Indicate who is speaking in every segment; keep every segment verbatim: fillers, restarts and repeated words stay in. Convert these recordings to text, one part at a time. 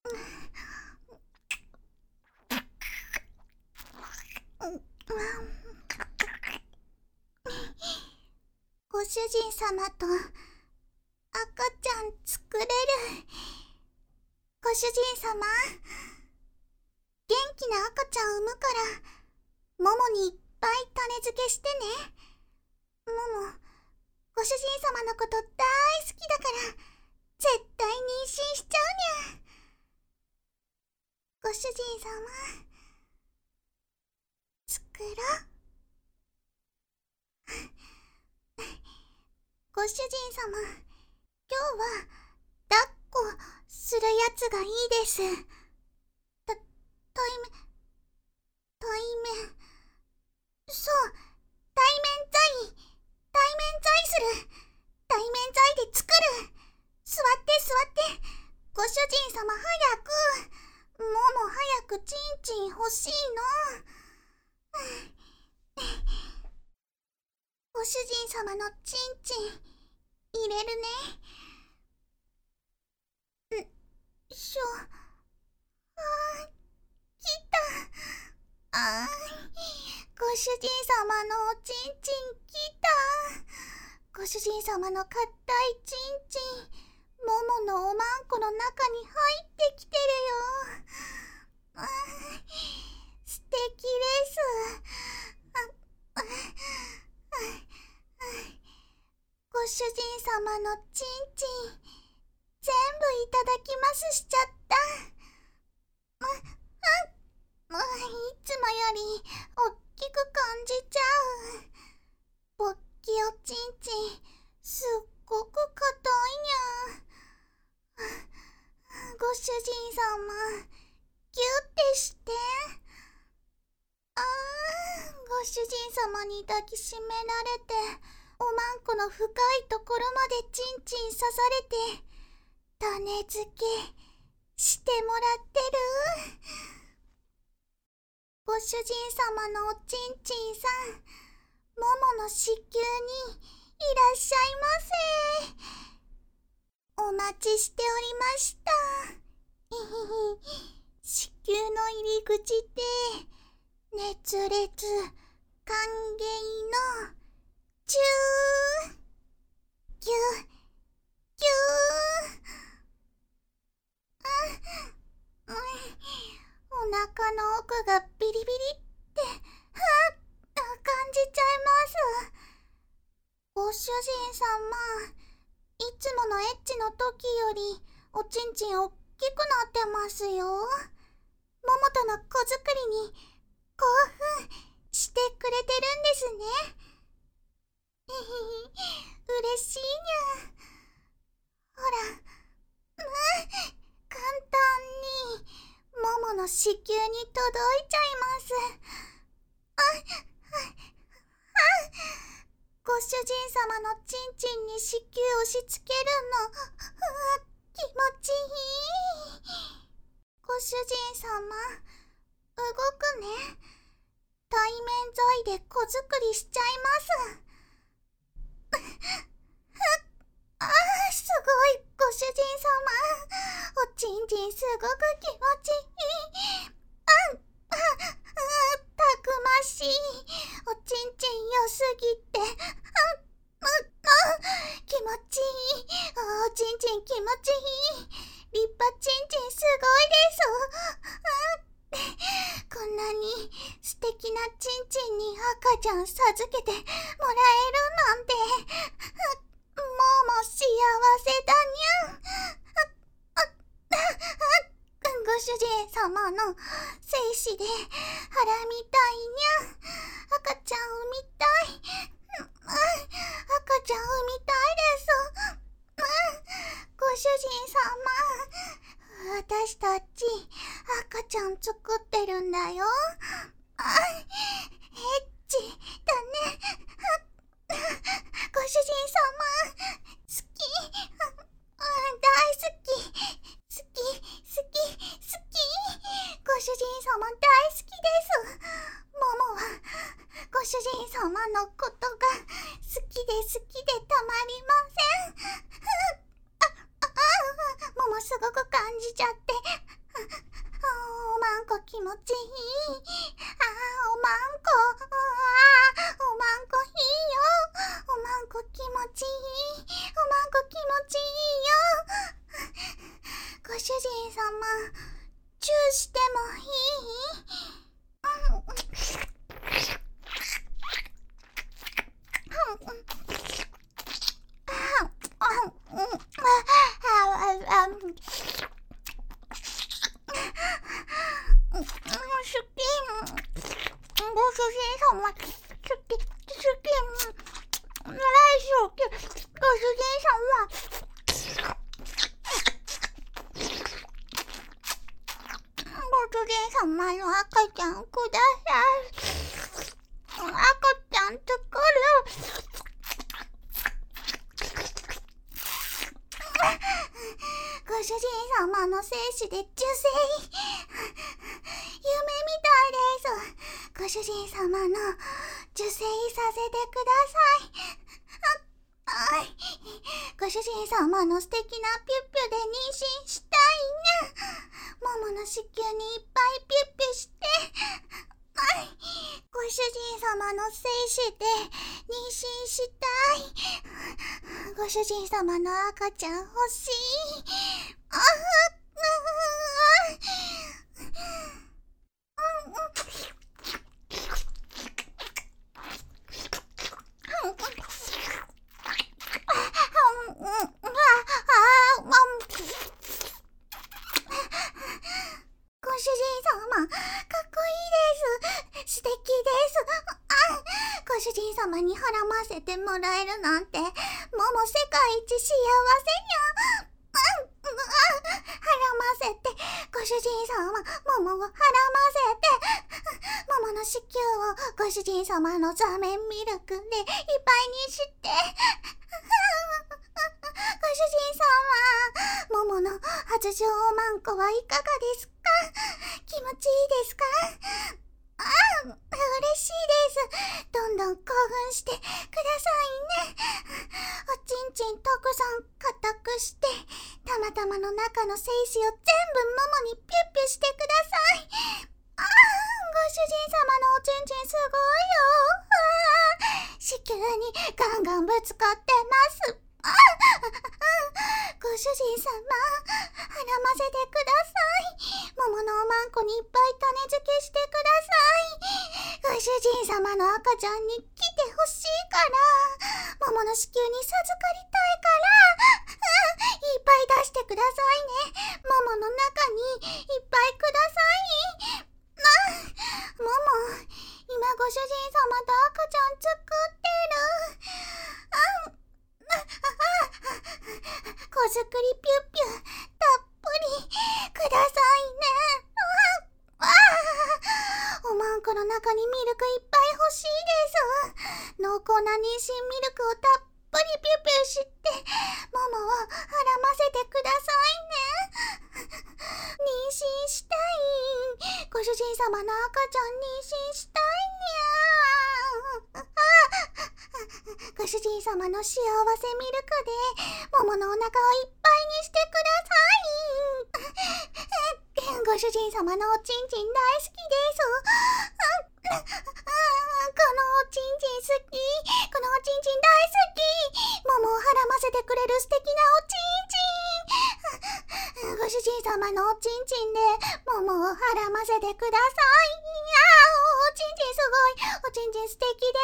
Speaker 1: ご主人様と赤ちゃん作れる。ご主人様、元気な赤ちゃん産むから、ももにいっぱい種付けしてね。もも、ご主人様のこと大好きだから、絶対妊娠しちゃうにゃ。ご主人様、作ろう。ご主人様、今日は抱っこするやつがいいです。た、対面、対面、そう、対面罪、対面罪する、対面罪で作る。座って座って、ご主人様早く、もも早くチンチン欲しいの。ご主人様のチンチン入れるね。んしょ。あー、来た。あー、ご主人様のおちんちん来た。ご主人様の硬いチンチン、もものおまんこの中に入ってきてるよ。あー、素敵です。あ、あ、ご主人様のチンチン、全部いただきますしちゃった。あ、あ、いつもよりおっきく感じちゃう。ぼっきおちんちん、すっごく硬いにゃ。ご主人様、ギュッてして。あー、ご主人様に抱きしめられて、おまんこの深いところまでチンチン刺されて、種付けしてもらってる。ご主人様のおちんちんさん、ももの子宮にいらっしゃいませ。お待ちしておりました。子宮の入り口で熱烈歓迎のチュー、ギュ、ギュー。あ、うん、お腹の奥がビリビリってはっ感じちゃいます。ご主人様、いつものエッチの時よりおちんちんおっきくなってますよ。ももとの子作りに興奮してくれてるんですね。嬉しいにゃ。ほら、まあ、簡単にももの子宮に届いちゃいます。あ、あ、あ、ご主人様のチンチンに子宮押し付けるの、うわ、気持ちいい。ご主人様、動くね。対面剤で子作りしちゃいます。あー、すごい、ご主人様。おちんちんすごく気持ちいい。あん、あ、あ、たくましい。おちんちん良すぎて。あ、あ、あ、気持ちいい。おちんちん気持ちいい。立派ちんちんすごいです。あ、こんなに素敵なちんちんに赤ちゃん授けてもらえるなんて。もも幸せだにゃん。あ、あ、あ、ご主人様の精子で腹みたいにゃん。赤ちゃん産みたい。赤ちゃん産みたいです。ご主人様、私たち赤ちゃん作ってるんだよ。あ、エッチだね。ご主人様、好き。大好き。好き、好き、好き。ご主人様大好きです。ももはご主人様のことが好きで好きでたまりません。あ、あ、あ、ももすごく感じちゃって。 んこ気持ちいい。あーおまんこ、あーおまんこいいよ。おまんこ気持ちいい。おまんこ気持ちいいよ。ご主人様、チューしてもいい？ご主人様、好き、好き、大好き、ご主人様。ご主人様の赤ちゃんください。赤ちゃん作る。ご主人様の精子で受精。夢みたいです。ご主人様の受精させてください。あ、あい。ご主人様の素敵なピュッピュで妊娠したいな。ももの子宮にいっぱいピュッピュして。あい。ご主人様の精子で妊娠したい。ご主人様の赤ちゃん欲しい。ああ、ご主人様、かっこいいです。素敵です。あ、ご主人様にはらませてもらえるなんて、もも世界一幸せや。うん、うん、はらませて、ご主人様、ももをはらませて、ももの子宮をご主人様の座面ミルクでいっぱいにして、ご主人様、ももの発情おまんこはいかがですか？気持ちいいですか？ああ、嬉しいです。どんどん興奮してくださいね。おちんちんたくさん固くして、たまたまの中の精子を全部ももにピュッピュしてください。ああ、ご主人様のおちんちんすごいよ。ああ、子宮にガンガンぶつかってます。ああ、ご主人様、はらませてください。桃のおまんこにいっぱい種付けしてください。ご主人様の赤ちゃんに来てほしいから、桃の子宮に授かりたいから、いっぱい出してくださいね。桃の中にいっぱいください。あ、桃、今ご主人様と赤ちゃん作ってる。あ、子作りピュッピュたっぷりくださいね。ああ、おまんこの中にミルクいっぱい欲しいです。濃厚な妊娠ミルクをたっぷりピュッピュして、ももをはらませてくださいね。妊娠したい。ご主人様の赤ちゃん妊娠したいにゃ。ああ、ご主人様の幸せミルクで桃のお腹をいっぱいにしてください。ご主人様のおちんちん大好きです。このおちんちん好き。このおちんちん大好き。桃をはらませてくれる素敵なおちんちん。ご主人様のおちんちんで桃をはらませてください。あー、おちんちんすごい。おちんちん素敵です。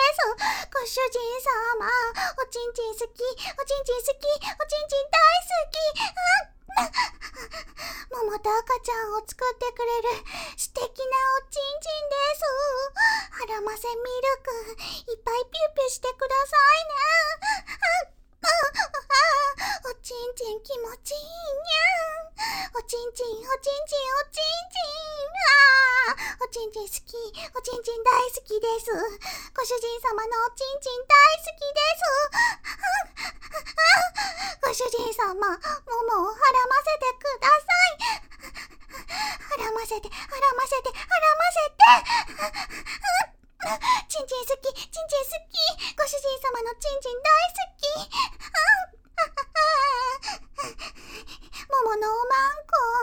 Speaker 1: ご主人様、おちんちん好き。おちんちん好き。おちんちん大好き。あ桃と赤ちゃんを作ってくれる素敵なおちんちんです。はらませミルクいっぱいピュッピュしてくださいね。ああ、おちんちん気持ちいいにゃん。おちんちん、おちんちん、おちんちん。ああ、おちんちん好き。おちんちん大好きです。ご主人様のおちんちん大好きです。ご主人様、桃をはらませてください。はらませて、はらませて、はらませて。ちんちん好き、ちんちん好き。ご主人様のちんちん大好き。桃のおまんこ、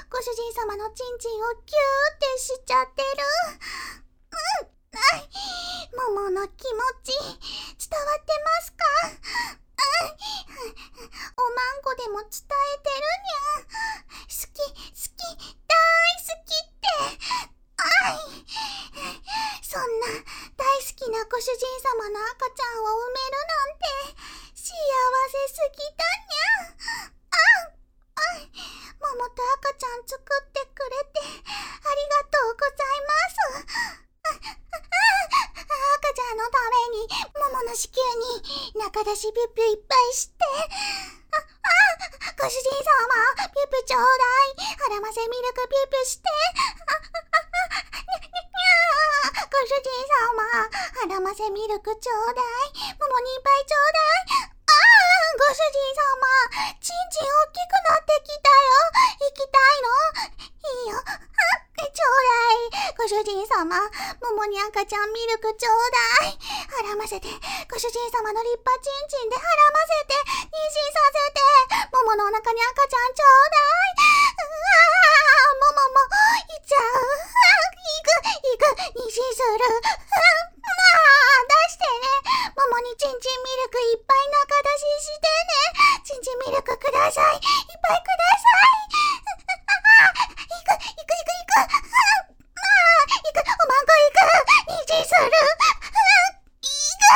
Speaker 1: ご主人様のチンチンをキューってしちゃってる。うん、あい、ももの気持ち伝わってますか？あい、おまんこでも伝えてるにゃ。好き、好き、大好きって。あい、そんな大好きなご主人様の赤ちゃんを産めるなんて幸せすぎだにゃ。あ、あい、ももと赤ちゃん作ってくれてありがとうございます。あ、あ、赤ちゃんのためにももの子宮に中出しピュッピュいっぱいして。あ、あ、ご主人様、ピュッピュちょうだい。はらませミルクピュッピュして。あ、あ、あ、にゃにゃにゃ。ご主人様、はらませミルクちょうだい。ももにいっぱいちょうだい。ああ、ご主人様、ちんちん大きくなってきたよ。行きたいの？いいよ。あ、ちょうだい。ご主人様、ももに赤ちゃんミルクちょうだい。はらませて、ご主人様の立派ちんちんではらませて、妊娠させて、もものお腹に赤ちゃんちょうだい。ああ、ももも、いっちゃう。あ、いく、いく、妊娠する。ああ、出してね。ももにちんちんミルクいっぱい中出ししてね。ちんちんミルクください。いっぱいください。ああ、いく、いく、いく、いく。ああ、いく、おまんこいく。妊娠する。いく。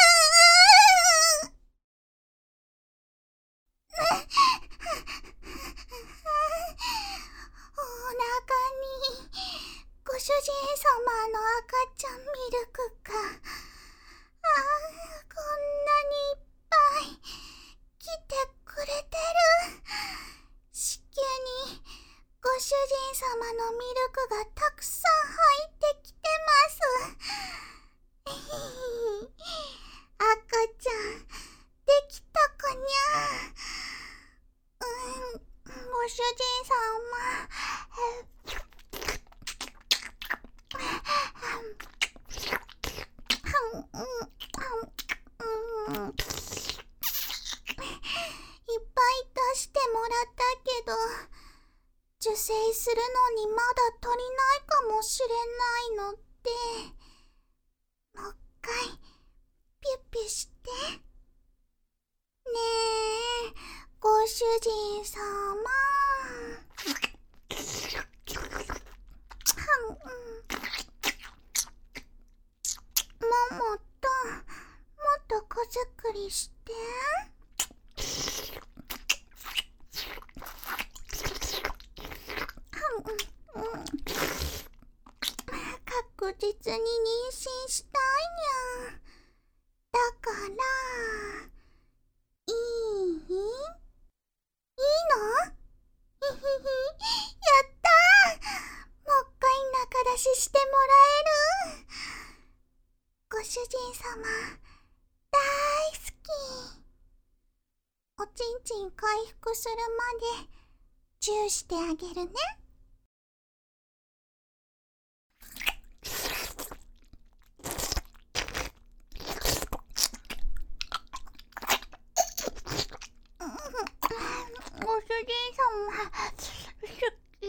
Speaker 1: お腹にご主人様の赤ちゃんミルクか。ああ、こんなにいっぱい来てくれてる。子宮にご主人様のミルクがたくさん入ってきてます。赤ちゃんできたかにゃ。うん、ご主人様、いっぱい出してもらったけど、受精するのにまだ足りないかもしれないので、もう一回ピュッピュして。ねえ、ご主人様。ももともっと子作りして。確実に妊娠したいにゃ。だからいい？いいの？ひひひ、やったー。もう一回中出ししてもらえる？ご主人様、大好き。おちんちん回復するまでチューしてあげるね。ご主人様、好き。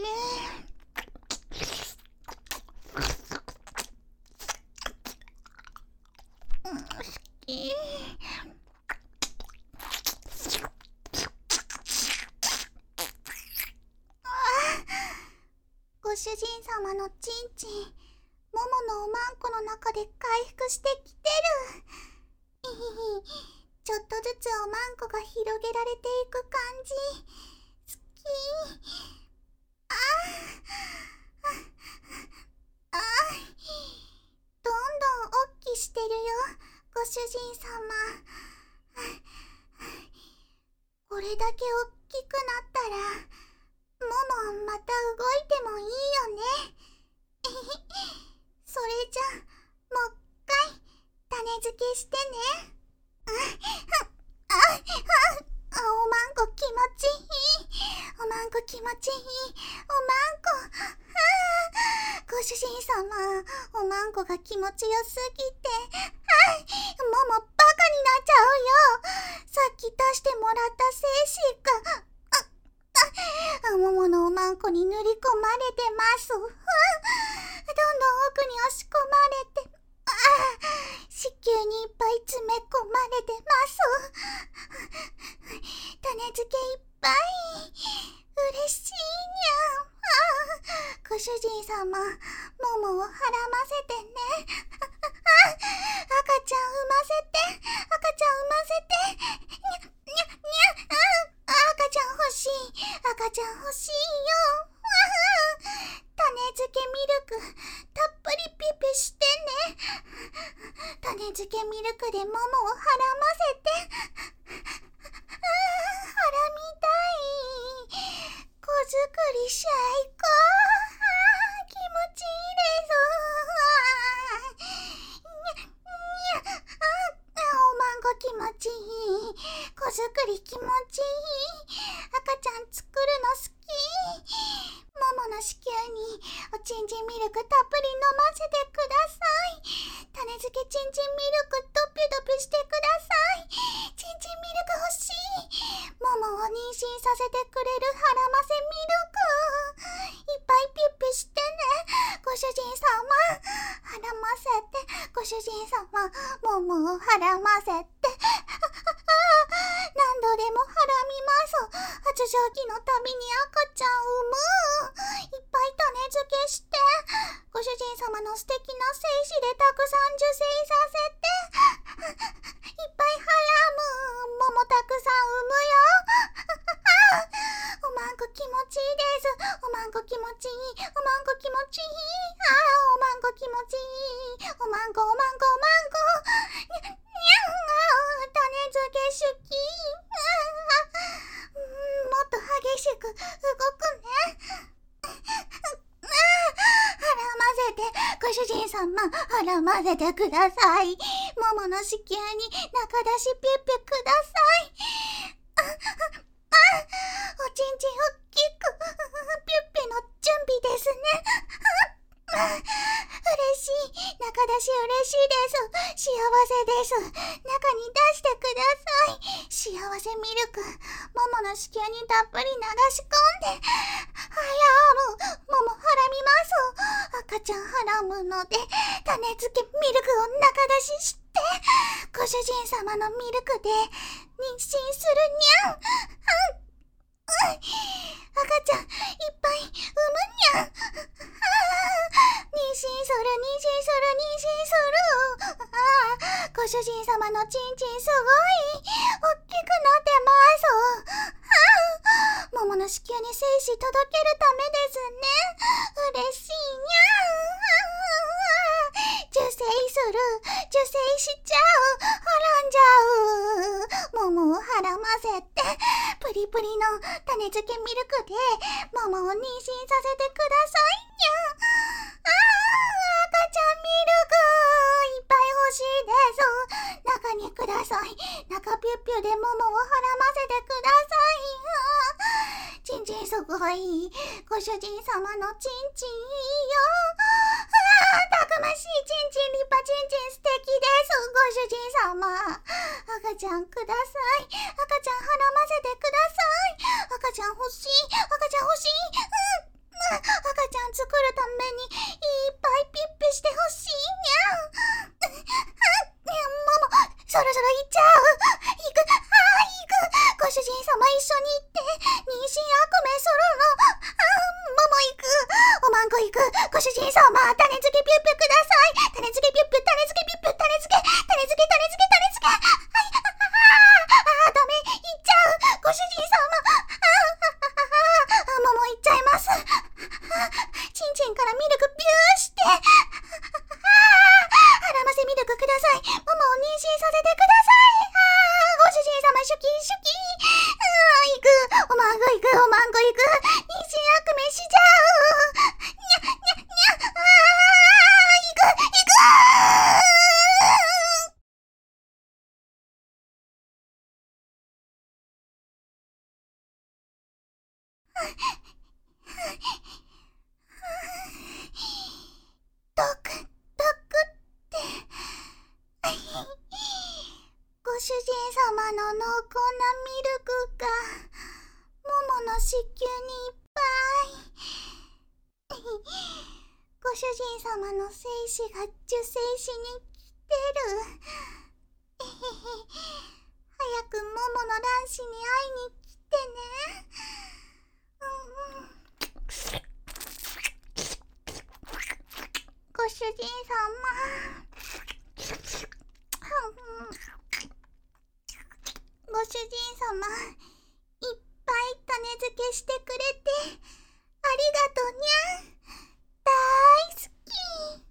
Speaker 1: うん、好き。ご主人様のちんちん、もものおまんこの中で回復してきてる。いひひ、ちょっとずつおまんこが広げられていく感じ。好き。ああ、ああ、どんどんおっきしてるよ、ご主人様。これだけおっきくなったら、ももまた動いてもいいよね。それじゃ、もう一回種付けしてね。あ、あ、あ、おまんこ気持ちいい。おまんこ気持ちいい。おまんこ。あ、ご主人様、おまんこが気持ちよすぎて、はい、ももバカになっちゃうよ。さっき出してもらった精子が、あ、もものおまんんこに塗り込まれてます。どんどん奥に押し込まれて、ああ、子宮にいっぱい詰め込まれてます。種付けいっぱい。嬉しいにゃん。ああ、ご主人様、ももをはらませてね。あ、赤ちゃん産ませて。赤ちゃん産ませて。にゃ、にゃ、にゃ、あ、赤ちゃん欲しい。赤ちゃん欲しいよ。種付けミルクたっぷりピピしてね。種付けミルクでももをはらませて。ああ、はらみたい。子作り最高。ああ、気持ちいいです。にゃ、にゃ、ああ、おまんご気持ちいい。子作り気持ちいい。赤ちゃん作るの好き。ももの子宮におちんちんミルクたっぷり飲ませてください。種付けちんちんミルクドピュドピュしてください。ちんちんミルク欲しい。ももを妊娠させてくれるはらませミルクいっぱいピュッピュしてね。ご主人様、はらませて。ご主人様、ももをはらませて。何度でもはらみます。発情期のたびに赤ちゃん産む。いっぱい種付けして。ご主人様の素敵な精子でたくさん受精させて。いっぱいはらむ。ももたくさん産むよ。おまんこ気持ちいいです。おまんこ気持ちいい。おまんこ気持ちいい。ああ、おまんこ気持ちいい。おまんこおまんこおまんこ。にゃ、にゃん、あ、種付け手記。うん、もっと激しく動くね。はらませて。ご主人様、はらませてください。ももの子宮に中出しピュッピュください。あ、あ、おちんちんおっきくピュッピュの準備ですね。嬉しい。中出し嬉しいです。幸せです。中に出してください。幸せミルク、ももの子宮にたっぷり流し込んで。はらむ。ももはらみます。赤ちゃんはらむので、種付けミルクを中出しして、ご主人様のミルクで妊娠するにゃん。うん赤ちゃんいっぱい産むにゃん。妊娠する妊娠する妊娠する。ああ、ご主人様のちんちんすごい大きくなってます。ああ、ももの子宮に精子届けるためですね。嬉しいにゃん。受精する。受精しちゃう。はらんじゃう。ももをはらませてプリプリの種付けミルクでももを妊娠させてくださいにゃ。ああ、赤ちゃんミルクいっぱい欲しいです。中にください。中ピュッピュでももをはらませてください。ちんちんすごい。ご主人様のちんちんいいよ。ああ、たくましいちんちん、立派ちんちん素敵です。ご主人様、赤ちゃんください。赤ちゃんはらませてください。赤ちゃん欲しい。赤ちゃん欲しい。うん、赤ちゃん作るためにいっぱいピッピしてほしいにゃん。もも、そろそろ行っちゃう。行く。ああ、行く。ご主人様一緒に行って妊娠悪夢するの。ああ、もも行く。おまんこ行く。ご主人様、種付けピュッピュください。種付けピュッピュ、種付けピュッピュ、種付け、種付け、種付け、種付け。はい、ああ、ダメ、行っちゃう。ご主人様。ああ、もも行っちゃいます。ちんちんからミルクピューして。ああ、はらませミルクください。ももを妊娠させてください。ああ、ご主人様、シュキシュキ。ああ、行く。おまんこ行く。おまんこ行く。妊娠悪夢しちゃう。にゃ、にゃ、にゃ。ああ、行く、行く。ドク、ドクって。ご主人様の濃厚なミルクがももの子宮にいっぱいご主人様の精子が受精しに来てる。早くモモの卵子に会いに来てね。うんうん、ご主人様、ご主人様、いっぱい種付けしてくれてありがとにゃん。大好き。